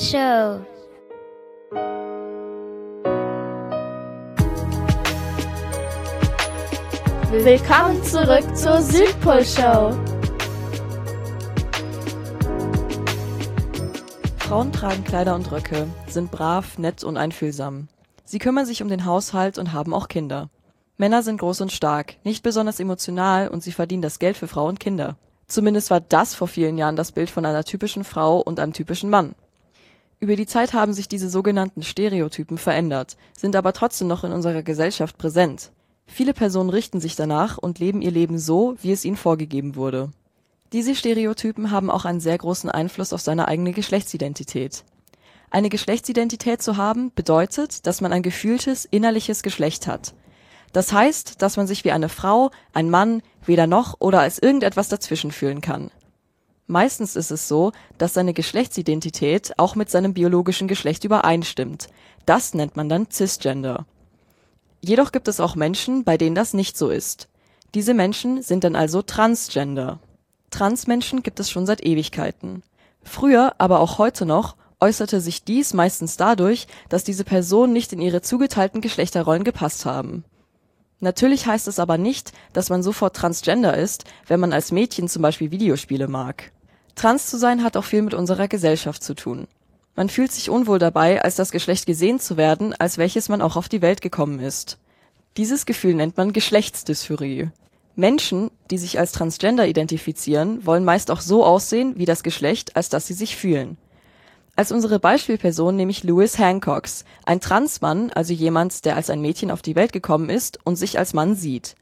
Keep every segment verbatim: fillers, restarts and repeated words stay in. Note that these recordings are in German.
Südpol-Show. Willkommen zurück zur Südpol-Show. Frauen tragen Kleider und Röcke, sind brav, nett und einfühlsam. Sie kümmern sich um den Haushalt und haben auch Kinder. Männer sind groß und stark, nicht besonders emotional und sie verdienen das Geld für Frau und Kinder. Zumindest war das vor vielen Jahren das Bild von einer typischen Frau und einem typischen Mann. Über die Zeit haben sich diese sogenannten Stereotypen verändert, sind aber trotzdem noch in unserer Gesellschaft präsent. Viele Personen richten sich danach und leben ihr Leben so, wie es ihnen vorgegeben wurde. Diese Stereotypen haben auch einen sehr großen Einfluss auf seine eigene Geschlechtsidentität. Eine Geschlechtsidentität zu haben, bedeutet, dass man ein gefühltes, innerliches Geschlecht hat. Das heißt, dass man sich wie eine Frau, ein Mann, weder noch oder als irgendetwas dazwischen fühlen kann. Meistens ist es so, dass seine Geschlechtsidentität auch mit seinem biologischen Geschlecht übereinstimmt. Das nennt man dann Cisgender. Jedoch gibt es auch Menschen, bei denen das nicht so ist. Diese Menschen sind dann also Transgender. Transmenschen gibt es schon seit Ewigkeiten. Früher, aber auch heute noch, äußerte sich dies meistens dadurch, dass diese Personen nicht in ihre zugeteilten Geschlechterrollen gepasst haben. Natürlich heißt es aber nicht, dass man sofort Transgender ist, wenn man als Mädchen zum Beispiel Videospiele mag. Trans zu sein hat auch viel mit unserer Gesellschaft zu tun. Man fühlt sich unwohl dabei, als das Geschlecht gesehen zu werden, als welches man auch auf die Welt gekommen ist. Dieses Gefühl nennt man Geschlechtsdysphorie. Menschen, die sich als Transgender identifizieren, wollen meist auch so aussehen wie das Geschlecht, als dass sie sich fühlen. Als unsere Beispielperson nehme ich Lewis Hancox, ein Transmann, also jemand, der als ein Mädchen auf die Welt gekommen ist und sich als Mann sieht.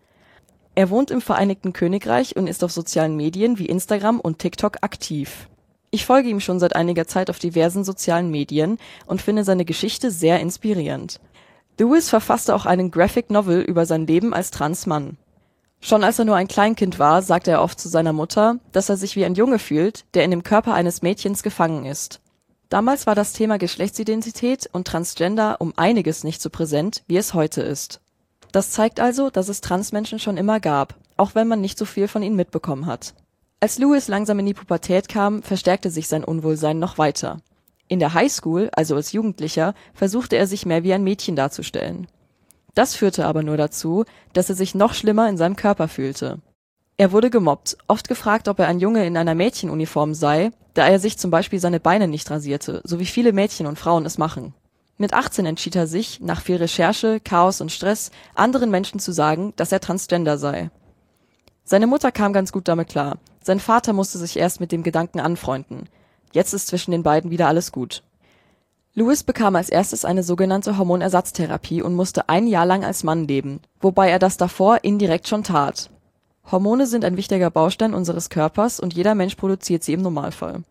Er wohnt im Vereinigten Königreich und ist auf sozialen Medien wie Instagram und TikTok aktiv. Ich folge ihm schon seit einiger Zeit auf diversen sozialen Medien und finde seine Geschichte sehr inspirierend. Lewis verfasste auch einen Graphic Novel über sein Leben als Transmann. Schon als er nur ein Kleinkind war, sagte er oft zu seiner Mutter, dass er sich wie ein Junge fühlt, der in dem Körper eines Mädchens gefangen ist. Damals war das Thema Geschlechtsidentität und Transgender um einiges nicht so präsent, wie es heute ist. Das zeigt also, dass es Transmenschen schon immer gab, auch wenn man nicht so viel von ihnen mitbekommen hat. Als Lewis langsam in die Pubertät kam, verstärkte sich sein Unwohlsein noch weiter. In der Highschool, also als Jugendlicher, versuchte er sich mehr wie ein Mädchen darzustellen. Das führte aber nur dazu, dass er sich noch schlimmer in seinem Körper fühlte. Er wurde gemobbt, oft gefragt, ob er ein Junge in einer Mädchenuniform sei, da er sich zum Beispiel seine Beine nicht rasierte, so wie viele Mädchen und Frauen es machen. Mit achtzehn entschied er sich, nach viel Recherche, Chaos und Stress, anderen Menschen zu sagen, dass er Transgender sei. Seine Mutter kam ganz gut damit klar. Sein Vater musste sich erst mit dem Gedanken anfreunden. Jetzt ist zwischen den beiden wieder alles gut. Lewis bekam als erstes eine sogenannte Hormonersatztherapie und musste ein Jahr lang als Mann leben, wobei er das davor indirekt schon tat. Hormone sind ein wichtiger Baustein unseres Körpers und jeder Mensch produziert sie im Normalfall.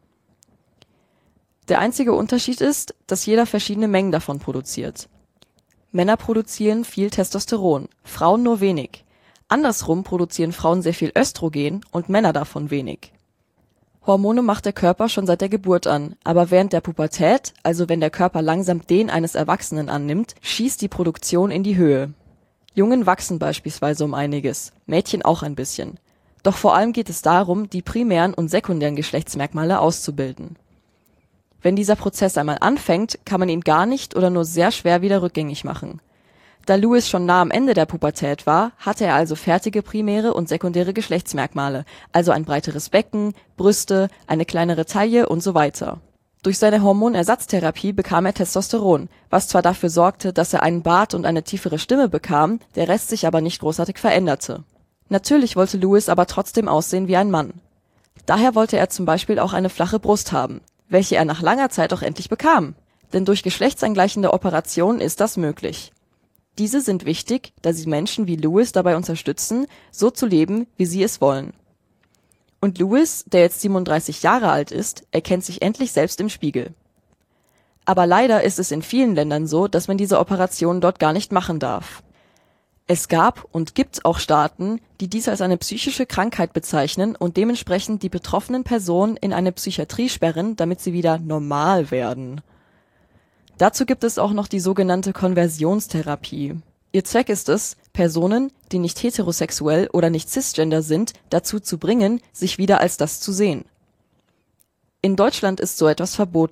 Der einzige Unterschied ist, dass jeder verschiedene Mengen davon produziert. Männer produzieren viel Testosteron, Frauen nur wenig. Andersrum produzieren Frauen sehr viel Östrogen und Männer davon wenig. Hormone macht der Körper schon seit der Geburt an, aber während der Pubertät, also wenn der Körper langsam den eines Erwachsenen annimmt, schießt die Produktion in die Höhe. Jungen wachsen beispielsweise um einiges, Mädchen auch ein bisschen. Doch vor allem geht es darum, die primären und sekundären Geschlechtsmerkmale auszubilden. Wenn dieser Prozess einmal anfängt, kann man ihn gar nicht oder nur sehr schwer wieder rückgängig machen. Da Lewis schon nah am Ende der Pubertät war, hatte er also fertige primäre und sekundäre Geschlechtsmerkmale, also ein breiteres Becken, Brüste, eine kleinere Taille und so weiter. Durch seine Hormonersatztherapie bekam er Testosteron, was zwar dafür sorgte, dass er einen Bart und eine tiefere Stimme bekam, der Rest sich aber nicht großartig veränderte. Natürlich wollte Lewis aber trotzdem aussehen wie ein Mann. Daher wollte er zum Beispiel auch eine flache Brust haben, welche er nach langer Zeit auch endlich bekam. Denn durch geschlechtsangleichende Operationen ist das möglich. Diese sind wichtig, da sie Menschen wie Lewis dabei unterstützen, so zu leben, wie sie es wollen. Und Lewis, der jetzt siebenunddreißig Jahre alt ist, erkennt sich endlich selbst im Spiegel. Aber leider ist es in vielen Ländern so, dass man diese Operationen dort gar nicht machen darf. Es gab und gibt auch Staaten, die dies als eine psychische Krankheit bezeichnen und dementsprechend die betroffenen Personen in eine Psychiatrie sperren, damit sie wieder normal werden. Dazu gibt es auch noch die sogenannte Konversionstherapie. Ihr Zweck ist es, Personen, die nicht heterosexuell oder nicht cisgender sind, dazu zu bringen, sich wieder als das zu sehen. In Deutschland ist so etwas verboten.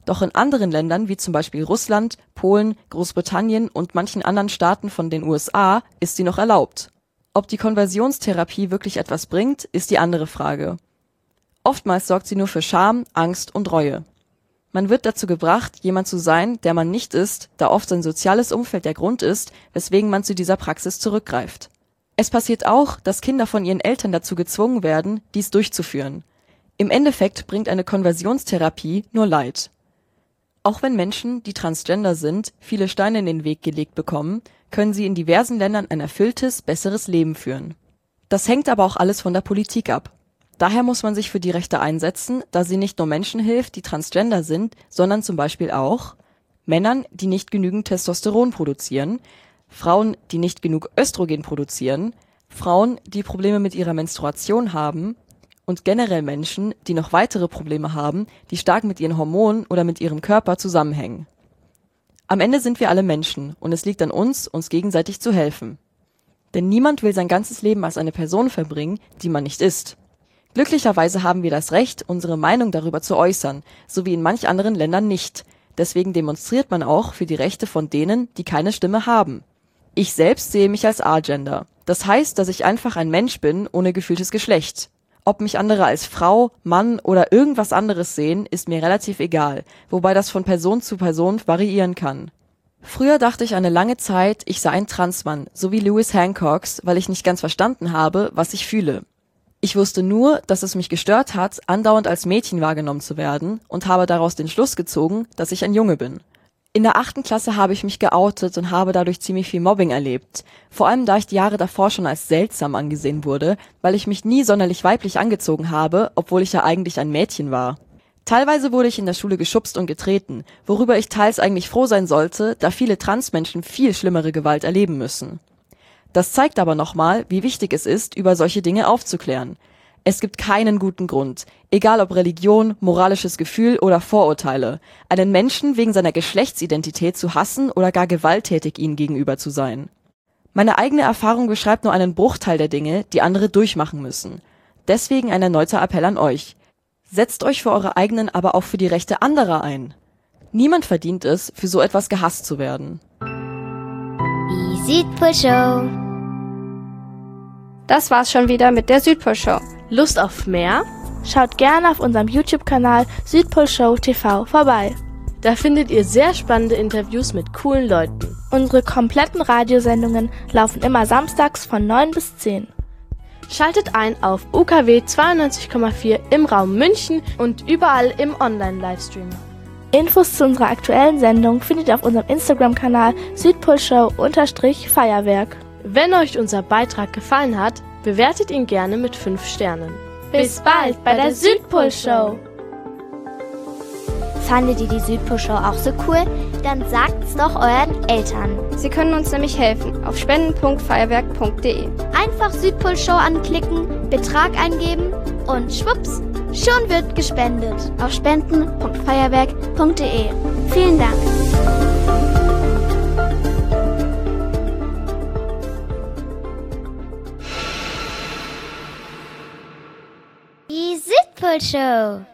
Doch in anderen Ländern, wie zum Beispiel Russland, Polen, Großbritannien und manchen anderen Staaten von den U S A, ist sie noch erlaubt. Ob die Konversionstherapie wirklich etwas bringt, ist die andere Frage. Oftmals sorgt sie nur für Scham, Angst und Reue. Man wird dazu gebracht, jemand zu sein, der man nicht ist, da oft sein soziales Umfeld der Grund ist, weswegen man zu dieser Praxis zurückgreift. Es passiert auch, dass Kinder von ihren Eltern dazu gezwungen werden, dies durchzuführen. Im Endeffekt bringt eine Konversionstherapie nur Leid. Auch wenn Menschen, die transgender sind, viele Steine in den Weg gelegt bekommen, können sie in diversen Ländern ein erfülltes, besseres Leben führen. Das hängt aber auch alles von der Politik ab. Daher muss man sich für die Rechte einsetzen, da sie nicht nur Menschen hilft, die transgender sind, sondern zum Beispiel auch Männern, die nicht genügend Testosteron produzieren, Frauen, die nicht genug Östrogen produzieren, Frauen, die Probleme mit ihrer Menstruation haben und generell Menschen, die noch weitere Probleme haben, die stark mit ihren Hormonen oder mit ihrem Körper zusammenhängen. Am Ende sind wir alle Menschen und es liegt an uns, uns gegenseitig zu helfen. Denn niemand will sein ganzes Leben als eine Person verbringen, die man nicht ist. Glücklicherweise haben wir das Recht, unsere Meinung darüber zu äußern, so wie in manch anderen Ländern nicht. Deswegen demonstriert man auch für die Rechte von denen, die keine Stimme haben. Ich selbst sehe mich als Agender. Das heißt, dass ich einfach ein Mensch bin, ohne gefühltes Geschlecht. Ob mich andere als Frau, Mann oder irgendwas anderes sehen, ist mir relativ egal, wobei das von Person zu Person variieren kann. Früher dachte ich eine lange Zeit, ich sei ein Transmann, so wie Lewis Hancocks, weil ich nicht ganz verstanden habe, was ich fühle. Ich wusste nur, dass es mich gestört hat, andauernd als Mädchen wahrgenommen zu werden und habe daraus den Schluss gezogen, dass ich ein Junge bin. In der achten Klasse habe ich mich geoutet und habe dadurch ziemlich viel Mobbing erlebt. Vor allem, da ich die Jahre davor schon als seltsam angesehen wurde, weil ich mich nie sonderlich weiblich angezogen habe, obwohl ich ja eigentlich ein Mädchen war. Teilweise wurde ich in der Schule geschubst und getreten, worüber ich teils eigentlich froh sein sollte, da viele Transmenschen viel schlimmere Gewalt erleben müssen. Das zeigt aber nochmal, wie wichtig es ist, über solche Dinge aufzuklären. Es gibt keinen guten Grund, egal ob Religion, moralisches Gefühl oder Vorurteile, einen Menschen wegen seiner Geschlechtsidentität zu hassen oder gar gewalttätig ihnen gegenüber zu sein. Meine eigene Erfahrung beschreibt nur einen Bruchteil der Dinge, die andere durchmachen müssen. Deswegen ein erneuter Appell an euch. Setzt euch für eure eigenen, aber auch für die Rechte anderer ein. Niemand verdient es, für so etwas gehasst zu werden. Die Südpol-Show. Das war's schon wieder mit der Südpol-Show. Lust auf mehr? Schaut gerne auf unserem YouTube-Kanal Südpol-Show T V vorbei. Da findet ihr sehr spannende Interviews mit coolen Leuten. Unsere kompletten Radiosendungen laufen immer samstags von neun bis zehn. Schaltet ein auf U K W zweiundneunzig Komma vier im Raum München und überall im Online-Livestream. Infos zu unserer aktuellen Sendung findet ihr auf unserem Instagram-Kanal Südpol-Show-Feuerwerk. Wenn euch unser Beitrag gefallen hat, bewertet ihn gerne mit fünf Sternen. Bis bald bei der Südpol-Show! Fandet ihr die Südpol-Show auch so cool? Dann sagt's doch euren Eltern. Sie können uns nämlich helfen auf spenden punkt feuerwerk punkt de. Einfach Südpol-Show anklicken, Betrag eingeben und schwupps, schon wird gespendet auf spenden punkt feuerwerk punkt de. Vielen Dank. Die Südpol-Show.